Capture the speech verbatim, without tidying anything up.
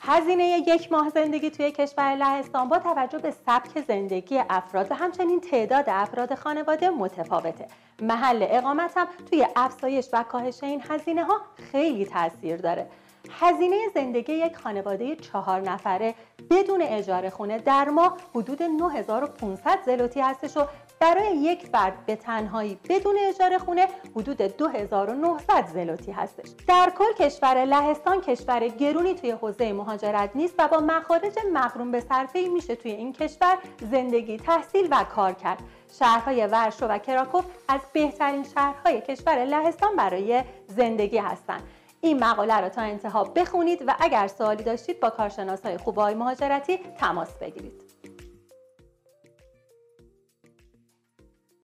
هزینه یک ماه زندگی توی کشور لهستان با توجه به سبک زندگی افراد و همچنین تعداد افراد خانواده متفاوته. محل اقامت هم توی افزایش و کاهش این هزینه ها خیلی تاثیر داره. هزینه زندگی یک خانواده چهار نفره بدون اجاره خونه در ماه حدود نه هزار و پانصد زلوتی هستش و برای یک فرد به تنهایی بدون اجاره خونه حدود دو هزار و نهصد زلوتی هستش. در کل کشور لهستان کشور گرونی توی حوزه مهاجرت نیست و با مخارج مقرون به صرفه‌ای میشه توی این کشور زندگی، تحصیل و کار کرد. شهرهای ورشو و کراکوف از بهترین شهرهای کشور لهستان برای زندگی هستند. این مقاله را تا انتها بخونید و اگر سوالی داشتید با کارشناسای خوبه های مهاجرتی تماس بگیرید.